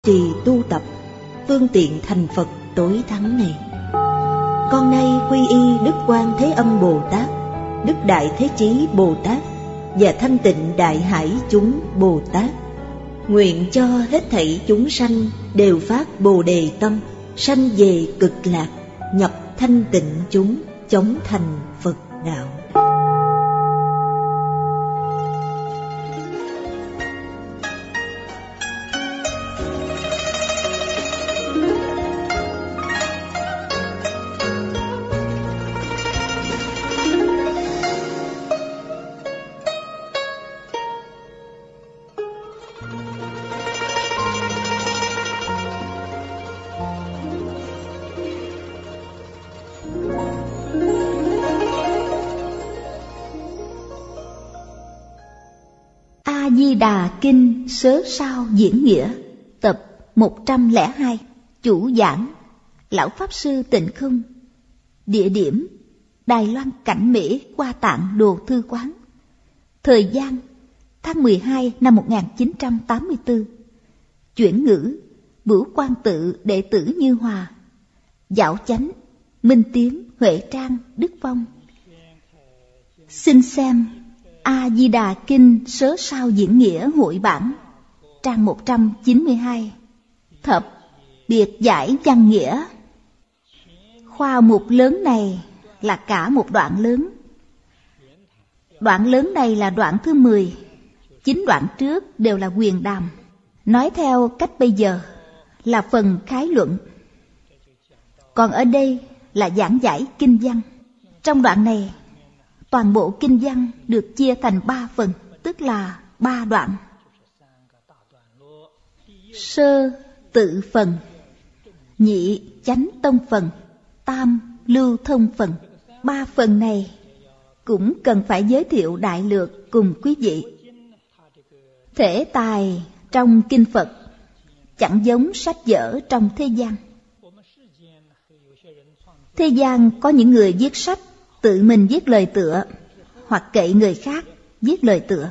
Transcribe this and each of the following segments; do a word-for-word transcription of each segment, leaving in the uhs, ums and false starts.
trì tu tập, phương tiện thành Phật tối thắng này. Con nay quy y Đức Quan Thế Âm Bồ Tát, Đức Đại Thế Chí Bồ Tát và Thanh Tịnh Đại Hải chúng Bồ Tát, nguyện cho hết thảy chúng sanh đều phát Bồ Đề tâm, sanh về cực lạc, nhập thanh tịnh chúng, chóng thành Phật đạo. A-di-đà Kinh Sớ Sao Diễn Nghĩa, tập một trăm lẻ hai. Chủ giảng Lão Pháp Sư Tịnh Không. Địa điểm Đài Loan Cảnh Mỹ Hoa Tạng Đồ Thư Quán. Thời gian tháng mười hai năm một nghìn chín trăm tám mươi tư. Chuyển ngữ Bửu Quan Tự đệ tử Như Hòa, Dạo Chánh Minh Tiến, Huệ Trang, Đức Phong. Xin xem A-di-đà Kinh Sớ Sao Diễn Nghĩa hội bản, trang một trăm chín mươi hai. Thập biệt giải văn nghĩa. Khoa mục lớn này là cả một đoạn lớn. Đoạn lớn này là đoạn thứ mười. Chín đoạn trước đều là quyền đàm. Nói theo cách bây giờ là phần khái luận. Còn ở đây là giảng giải kinh văn. Trong đoạn này, toàn bộ kinh văn được chia thành ba phần, tức là ba đoạn. Sơ tự phần, nhị chánh tông phần, tam lưu thông phần. Ba phần này cũng cần phải giới thiệu đại lược cùng quý vị. Thể tài trong kinh Phật chẳng giống sách vở trong thế gian. Thế gian có những người viết sách tự mình viết lời tựa, hoặc cậy người khác viết lời tựa.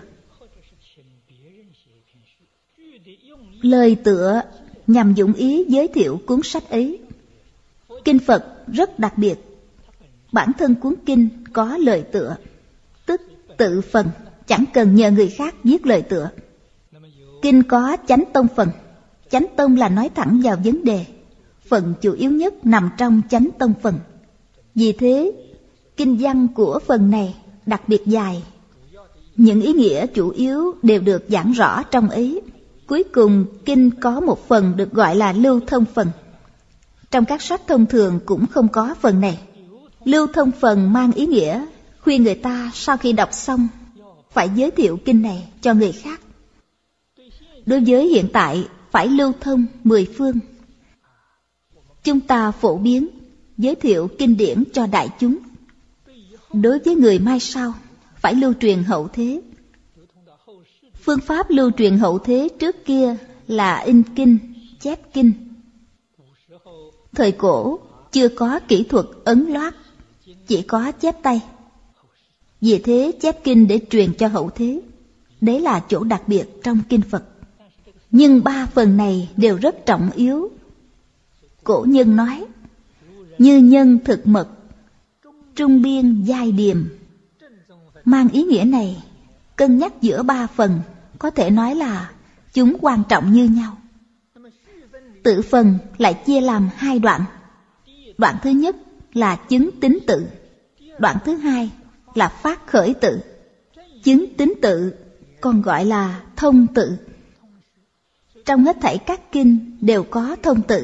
Lời tựa nhằm dụng ý giới thiệu cuốn sách ấy. Kinh Phật rất đặc biệt. Bản thân cuốn kinh có lời tựa, tức tự phần, chẳng cần nhờ người khác viết lời tựa. Kinh có chánh tông phần. Chánh tông là nói thẳng vào vấn đề. Phần chủ yếu nhất nằm trong chánh tông phần. Vì thế, kinh văn của phần này đặc biệt dài. Những ý nghĩa chủ yếu đều được giảng rõ trong ấy. Cuối cùng, kinh có một phần được gọi là lưu thông phần. Trong các sách thông thường cũng không có phần này. Lưu thông phần mang ý nghĩa khuyên người ta sau khi đọc xong phải giới thiệu kinh này cho người khác. Đối với hiện tại, phải lưu thông mười phương. Chúng ta phổ biến giới thiệu kinh điển cho đại chúng. Đối với người mai sau, phải lưu truyền hậu thế. Phương pháp lưu truyền hậu thế trước kia là in kinh, chép kinh. Thời cổ chưa có kỹ thuật ấn loát, chỉ có chép tay. Vì thế chép kinh để truyền cho hậu thế. Đấy là chỗ đặc biệt trong kinh Phật. Nhưng ba phần này đều rất trọng yếu. Cổ nhân nói, như nhân thực mật, trung biên giai điềm. Mang ý nghĩa này, cân nhắc giữa ba phần, có thể nói là chúng quan trọng như nhau. Tự phần lại chia làm hai đoạn. Đoạn thứ nhất là chứng tín tự. Đoạn thứ hai là phát khởi tự. Chứng tín tự còn gọi là thông tự. Trong hết thảy các kinh đều có thông tự.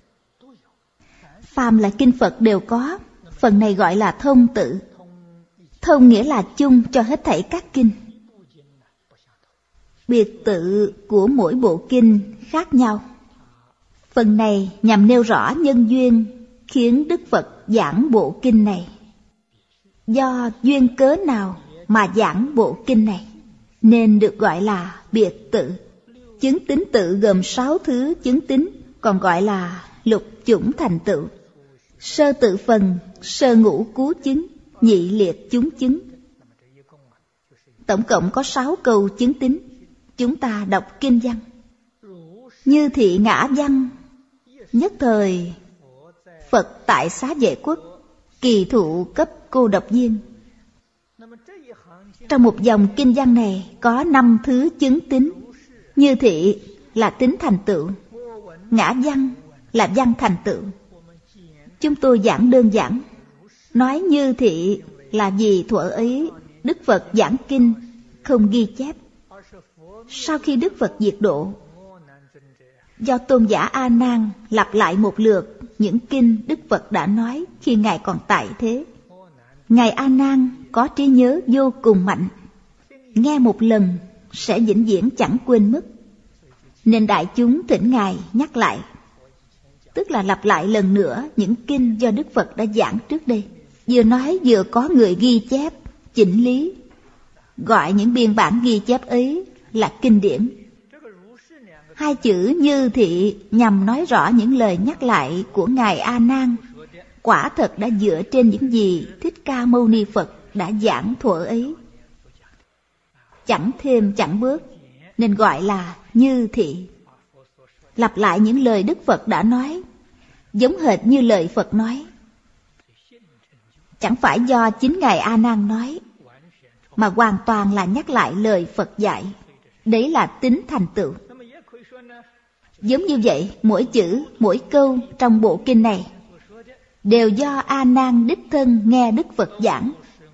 Phàm là kinh Phật đều có. Phần này gọi là thông tự. Thông nghĩa là chung cho hết thảy các kinh. Biệt tự của mỗi bộ kinh khác nhau. Phần này nhằm nêu rõ nhân duyên khiến Đức Phật giảng bộ kinh này. Do duyên cớ nào mà giảng bộ kinh này, nên được gọi là biệt tự. Chứng tín tự gồm sáu thứ chứng tín, còn gọi là lục chủng thành tựu. Sơ tự phần, sơ ngũ cú chứng, nhị liệt chúng chứng. Tổng cộng có sáu câu chứng tín. Chúng ta đọc kinh văn. Như thị ngã văn. Nhất thời Phật tại Xá Vệ Quốc kỳ thụ cấp cô độc viên. Trong một dòng kinh văn này có năm thứ chứng tín. Như thị là tính thành tựu, ngã văn là văn thành tựu. Chúng tôi giảng đơn giản, nói như thị là vì thuở ấy Đức Phật giảng kinh không ghi chép. Sau khi Đức Phật diệt độ, do tôn giả A Nan lặp lại một lượt những kinh Đức Phật đã nói khi Ngài còn tại thế. Ngài A Nan có trí nhớ vô cùng mạnh, nghe một lần sẽ vĩnh viễn chẳng quên mất, nên đại chúng thỉnh Ngài nhắc lại, tức là lặp lại lần nữa những kinh do Đức Phật đã giảng trước đây. Vừa nói vừa có người ghi chép, chỉnh lý, gọi những biên bản ghi chép ấy là kinh điển. Hai chữ như thị nhằm nói rõ những lời nhắc lại của Ngài A Nan quả thật đã dựa trên những gì Thích Ca Mâu Ni Phật đã giảng thuở ấy, chẳng thêm chẳng bớt, nên gọi là như thị. Lặp lại những lời Đức Phật đã nói, giống hệt như lời Phật nói. Chẳng phải do chính Ngài A Nan nói, mà hoàn toàn là nhắc lại lời Phật dạy. Đấy là tính thành tựu. Giống như vậy, mỗi chữ, mỗi câu trong bộ kinh này đều do A Nan đích thân nghe Đức Phật giảng,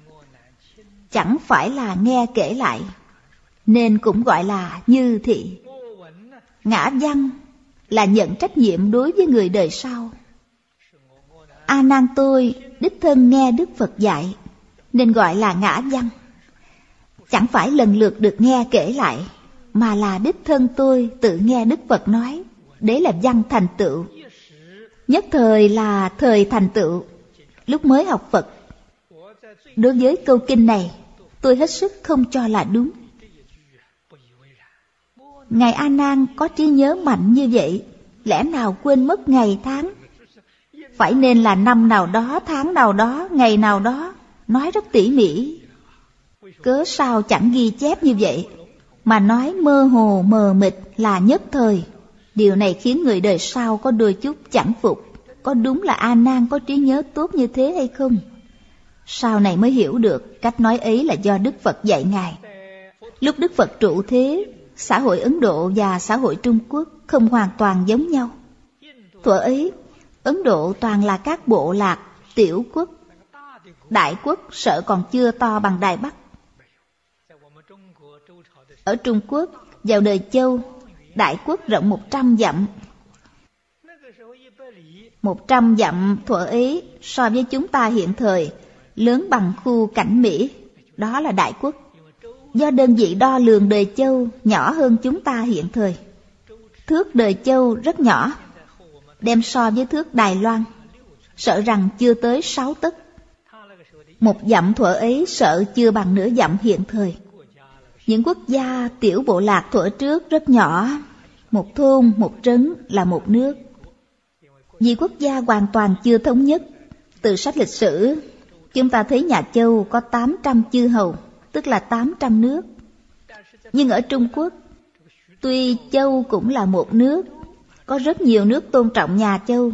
chẳng phải là nghe kể lại, nên cũng gọi là như thị. Ngã văn là nhận trách nhiệm đối với người đời sau. A Nan tôi đích thân nghe Đức Phật dạy, nên gọi là ngã văn. Chẳng phải lần lượt được nghe kể lại, mà là đích thân tôi tự nghe Đức Phật nói. Đấy là văn thành tựu. Nhất thời là thời thành tựu. Lúc mới học Phật, đối với câu kinh này tôi hết sức không cho là đúng. Ngài A Nan có trí nhớ mạnh như vậy, lẽ nào quên mất ngày tháng? Phải nên là năm nào đó, tháng nào đó, ngày nào đó, nói rất tỉ mỉ. Cớ sao chẳng ghi chép như vậy, mà nói mơ hồ mờ mịt là nhất thời? Điều này khiến người đời sau có đôi chút chẳng phục. Có đúng là A Nan có trí nhớ tốt như thế hay không? Sau này mới hiểu được cách nói ấy là do Đức Phật dạy Ngài. Lúc Đức Phật trụ thế, xã hội Ấn Độ và xã hội Trung Quốc không hoàn toàn giống nhau. Thuở ấy, Ấn Độ toàn là các bộ lạc, tiểu quốc. Đại quốc sợ còn chưa to bằng Đài Bắc. Ở Trung Quốc, vào đời Châu, đại quốc rộng một trăm dặm. Một trăm dặm thuở ấy so với chúng ta hiện thời lớn bằng khu Cảnh Mỹ. Đó là đại quốc. Do đơn vị đo lường đời Châu nhỏ hơn chúng ta hiện thời. Thước đời Châu rất nhỏ, đem so với thước Đài Loan, sợ rằng chưa tới sáu tấc. Một dặm thuở ấy sợ chưa bằng nửa dặm hiện thời. Những quốc gia tiểu bộ lạc thuở trước rất nhỏ, một thôn, một trấn là một nước. Vì quốc gia hoàn toàn chưa thống nhất, từ sách lịch sử, chúng ta thấy nhà Châu có tám trăm chư hầu, tức là tám trăm nước. Nhưng ở Trung Quốc, tuy Châu cũng là một nước, có rất nhiều nước tôn trọng nhà Châu.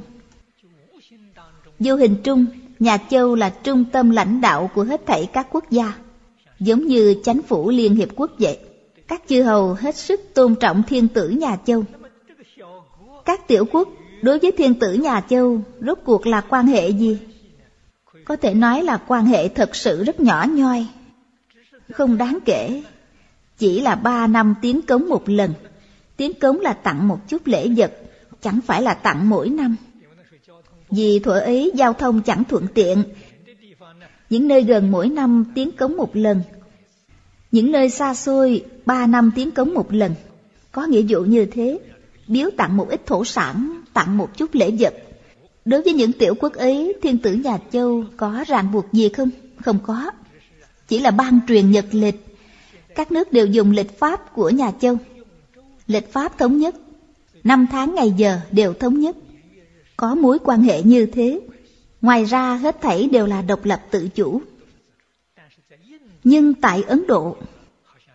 Vô hình trung, nhà Châu là trung tâm lãnh đạo của hết thảy các quốc gia, giống như chánh phủ Liên Hiệp Quốc vậy. Các chư hầu hết sức tôn trọng thiên tử nhà Châu. Các tiểu quốc đối với thiên tử nhà Châu rốt cuộc là quan hệ gì? Có thể nói là quan hệ thật sự rất nhỏ nhoi, không đáng kể. Chỉ là ba năm tiến cống một lần. Tiến cống là tặng một chút lễ vật, chẳng phải là tặng mỗi năm. Vì thuở ấy giao thông chẳng thuận tiện, những nơi gần mỗi năm tiến cống một lần, những nơi xa xôi ba năm tiến cống một lần. Có nghĩa vụ như thế, biếu tặng một ít thổ sản, tặng một chút lễ vật. Đối với những tiểu quốc ấy, thiên tử nhà Châu có ràng buộc gì không? Không có. Chỉ là ban truyền nhật lịch. Các nước đều dùng lịch pháp của nhà Châu. Lịch pháp thống nhất, năm tháng ngày giờ đều thống nhất. Có mối quan hệ như thế. Ngoài ra hết thảy đều là độc lập tự chủ. Nhưng tại Ấn Độ,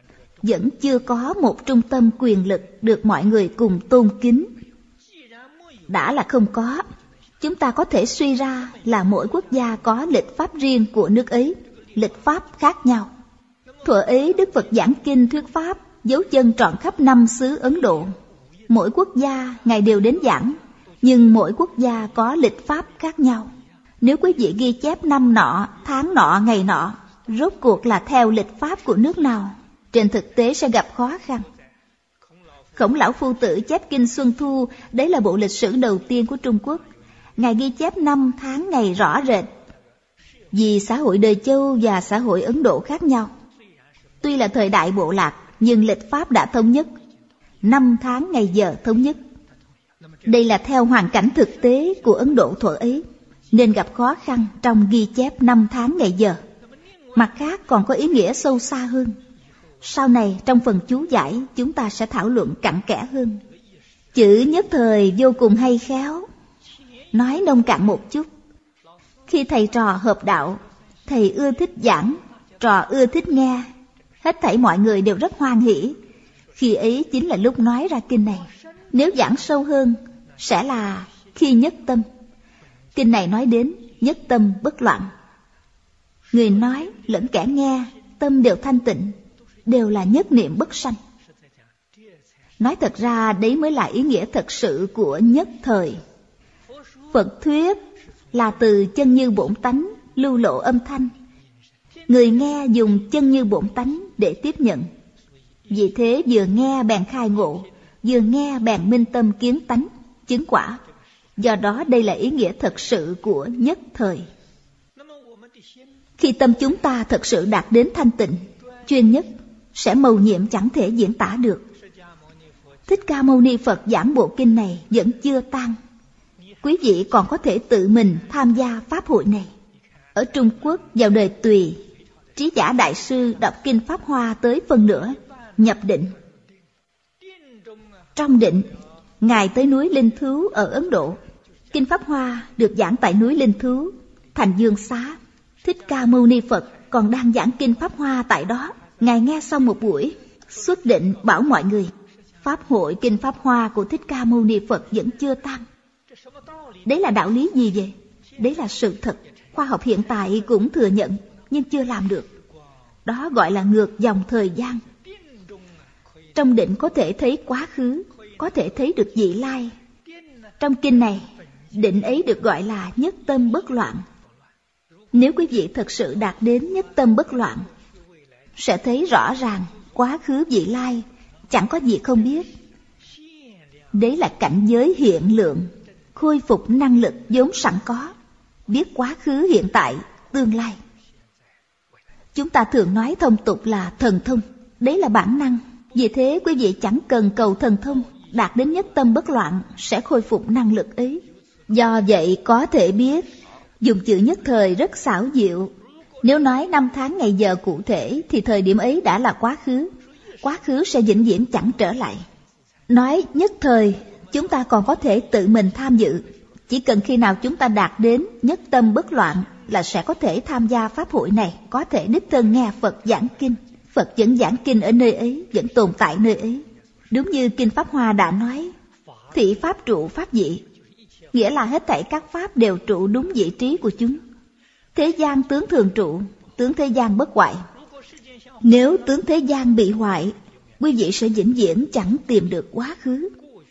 vẫn chưa có một trung tâm quyền lực được mọi người cùng tôn kính. Đã là không có, chúng ta có thể suy ra là mỗi quốc gia có lịch pháp riêng của nước ấy, lịch pháp khác nhau. Thuở ấy Đức Phật giảng kinh thuyết pháp, dấu chân trọn khắp năm xứ Ấn Độ. Mỗi quốc gia Ngài đều đến giảng, nhưng mỗi quốc gia có lịch pháp khác nhau. Nếu quý vị ghi chép năm nọ, tháng nọ, ngày nọ, rốt cuộc là theo lịch pháp của nước nào, trên thực tế sẽ gặp khó khăn. Khổng Lão Phu Tử chép kinh Xuân Thu, đấy là bộ lịch sử đầu tiên của Trung Quốc. Ngài ghi chép năm tháng ngày rõ rệt. Vì xã hội đời Châu và xã hội Ấn Độ khác nhau, tuy là thời đại bộ lạc, nhưng lịch pháp đã thống nhất, năm tháng ngày giờ thống nhất. Đây là theo hoàn cảnh thực tế của Ấn Độ thuở ấy, nên gặp khó khăn trong ghi chép năm tháng ngày giờ. Mặt khác còn có ý nghĩa sâu xa hơn. Sau này trong phần chú giải chúng ta sẽ thảo luận cặn kẽ hơn. Chữ nhất thời vô cùng hay khéo. Nói nông cạn một chút, khi thầy trò hợp đạo, thầy ưa thích giảng, trò ưa thích nghe, hết thảy mọi người đều rất hoan hỉ. Khi ấy chính là lúc nói ra kinh này. Nếu giảng sâu hơn sẽ là khi nhất tâm. Kinh này nói đến nhất tâm bất loạn. Người nói lẫn kẻ nghe tâm đều thanh tịnh, đều là nhất niệm bất sanh. Nói thật ra đấy mới là ý nghĩa thật sự của nhất thời. Phật thuyết là từ chân như bổn tánh lưu lộ âm thanh. Người nghe dùng chân như bổn tánh để tiếp nhận. Vì thế vừa nghe bèn khai ngộ, vừa nghe bèn minh tâm kiến tánh, chứng quả. Do đó đây là ý nghĩa thật sự của nhất thời. Khi tâm chúng ta thật sự đạt đến thanh tịnh, chuyên nhất, sẽ mầu nhiệm chẳng thể diễn tả được. Thích Ca Mâu Ni Phật giảng bộ kinh này vẫn chưa tan. Quý vị còn có thể tự mình tham gia pháp hội này. Ở Trung Quốc vào đời Tùy, Trí Giả Đại Sư đọc kinh Pháp Hoa tới phần nửa, nhập định. Trong định, Ngài tới núi Linh Thứu ở Ấn Độ. Kinh Pháp Hoa được giảng tại núi Linh Thứu, thành Dương Xá. Thích Ca Mâu Ni Phật còn đang giảng kinh Pháp Hoa tại đó. Ngài nghe xong một buổi, xuất định bảo mọi người, pháp hội kinh Pháp Hoa của Thích Ca Mâu Ni Phật vẫn chưa tan. Đấy là đạo lý gì vậy? Đấy là sự thật. Khoa học hiện tại cũng thừa nhận, nhưng chưa làm được. Đó gọi là ngược dòng thời gian. Trong định có thể thấy quá khứ, có thể thấy được vị lai. Trong kinh này, định ấy được gọi là nhất tâm bất loạn. Nếu quý vị thật sự đạt đến nhất tâm bất loạn, sẽ thấy rõ ràng quá khứ vị lai chẳng có gì không biết. Đấy là cảnh giới hiện lượng, khôi phục năng lực vốn sẵn có, biết quá khứ hiện tại, tương lai. Chúng ta thường nói thông tục là thần thông, đấy là bản năng. Vì thế quý vị chẳng cần cầu thần thông, đạt đến nhất tâm bất loạn sẽ khôi phục năng lực ấy. Do vậy có thể biết, dùng chữ nhất thời rất xảo diệu. Nếu nói năm tháng ngày giờ cụ thể thì thời điểm ấy đã là quá khứ. Quá khứ sẽ vĩnh viễn chẳng trở lại. Nói nhất thời, chúng ta còn có thể tự mình tham dự. Chỉ cần khi nào chúng ta đạt đến nhất tâm bất loạn là sẽ có thể tham gia pháp hội này, có thể đích thân nghe Phật giảng kinh. Phật vẫn giảng kinh ở nơi ấy, vẫn tồn tại nơi ấy. Đúng như kinh Pháp Hoa đã nói, thị pháp trụ pháp vị, nghĩa là hết thảy các pháp đều trụ đúng vị trí của chúng. Thế gian tướng thường trụ, tướng thế gian bất hoại. Nếu tướng thế gian bị hoại, quý vị sẽ vĩnh viễn chẳng tìm được quá khứ.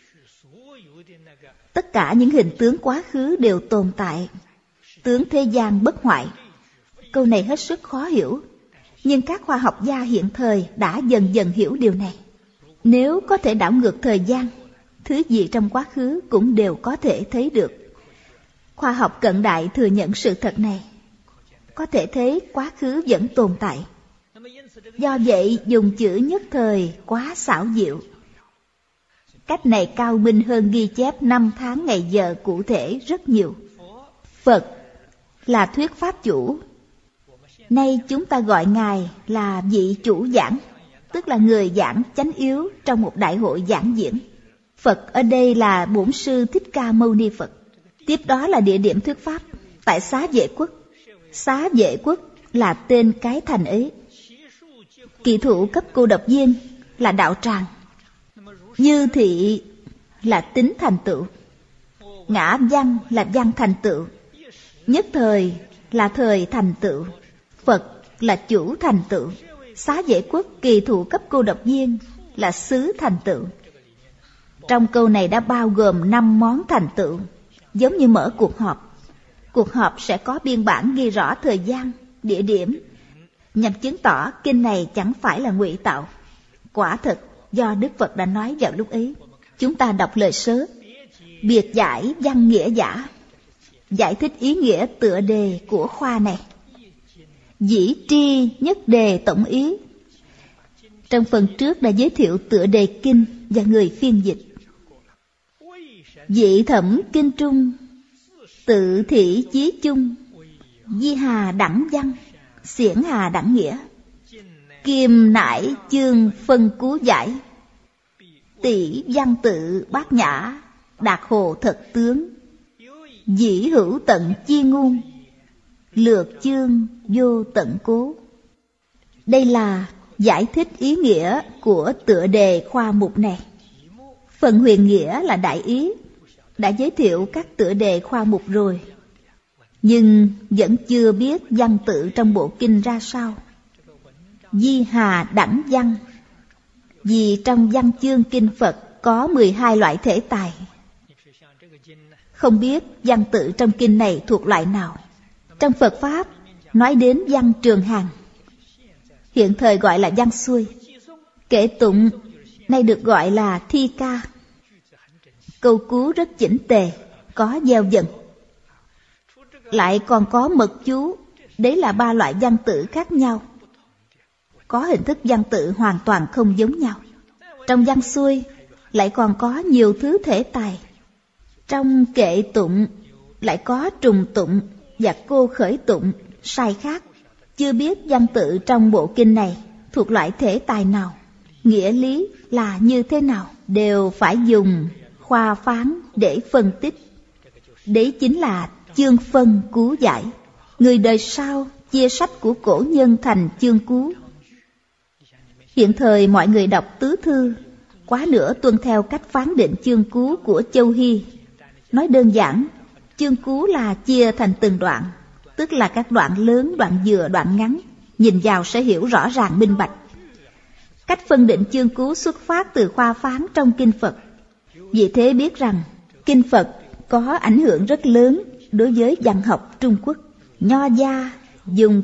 Tất cả những hình tướng quá khứ đều tồn tại, tướng thế gian bất hoại. Câu này hết sức khó hiểu, nhưng các khoa học gia hiện thời đã dần dần hiểu điều này. Nếu có thể đảo ngược thời gian, thứ gì trong quá khứ cũng đều có thể thấy được. Khoa học cận đại thừa nhận sự thật này, có thể thấy quá khứ vẫn tồn tại. Do vậy dùng chữ nhất thời quá xảo diệu. Cách này cao minh hơn ghi chép năm tháng ngày giờ cụ thể rất nhiều. Phật là thuyết pháp chủ. Nay chúng ta gọi Ngài là vị chủ giảng, tức là người giảng chánh yếu trong một đại hội giảng diễn. Phật ở đây là Bổn Sư Thích Ca Mâu Ni Phật. Tiếp đó là địa điểm thuyết pháp tại Xá Vệ Quốc. Xá Vệ Quốc là tên cái thành ấy. Kỳ thủ cấp cô độc viên là đạo tràng, như thị là tính thành tựu, ngã văn là văn thành tựu, nhất thời là thời thành tựu, Phật là chủ thành tựu, Xá Vệ Quốc kỳ thủ cấp cô độc viên là xứ thành tựu. Trong câu này đã bao gồm năm món thành tựu, giống như mở cuộc họp. Cuộc họp sẽ có biên bản ghi rõ thời gian, địa điểm, nhằm chứng tỏ kinh này chẳng phải là ngụy tạo. Quả thực do Đức Phật đã nói vào lúc ấy. Chúng ta đọc lời sớ: biệt giải văn nghĩa giả, giải thích ý nghĩa tựa đề của khoa này. Dĩ tri nhất đề tổng ý. Trong phần trước đã giới thiệu tựa đề kinh và người phiên dịch. Dị thẩm kinh trung, tự thị chí chung, di hà đẳng văn, xiển hà đẳng nghĩa. Kim nải chương phân cú giải, tỷ văn tự bát nhã, đạt hồ thật tướng. Dĩ hữu tận chi ngôn, lược chương vô tận cố. Đây là giải thích ý nghĩa của tựa đề khoa mục này. Phần huyền nghĩa là đại ý, đã giới thiệu các tựa đề khoa mục rồi, nhưng vẫn chưa biết văn tự trong bộ kinh ra sao. Di hà đẳng văn, vì trong văn chương kinh Phật có mười hai loại thể tài. Không biết văn tự trong kinh này thuộc loại nào. Trong Phật Pháp nói đến văn trường hàng, hiện thời gọi là văn xuôi. Kệ tụng nay được gọi là thi ca. Câu cú rất chỉnh tề, có gieo dần. Lại còn có mật chú, đấy là ba loại văn tự khác nhau, có hình thức văn tự hoàn toàn không giống nhau. Trong văn xuôi lại còn có nhiều thứ thể tài. Trong kệ tụng lại có trùng tụng và cô khởi tụng sai khác. Chưa biết văn tự trong bộ kinh này thuộc loại thể tài nào, nghĩa lý là như thế nào, đều phải dùng khoa phán để phân tích. Đấy chính là chương phân cú giải. Người đời sau chia sách của cổ nhân thành chương cú. Hiện thời mọi người đọc tứ thư quá nữa tuân theo cách phán định chương cú của Châu Hy. Nói đơn giản, chương cú là chia thành từng đoạn, tức là các đoạn lớn, đoạn vừa, đoạn ngắn. Nhìn vào sẽ hiểu rõ ràng minh bạch. Cách phân định chương cú xuất phát từ khoa phán trong kinh Phật. Vì thế biết rằng kinh Phật có ảnh hưởng rất lớn đối với văn học Trung Quốc. Nho gia dùng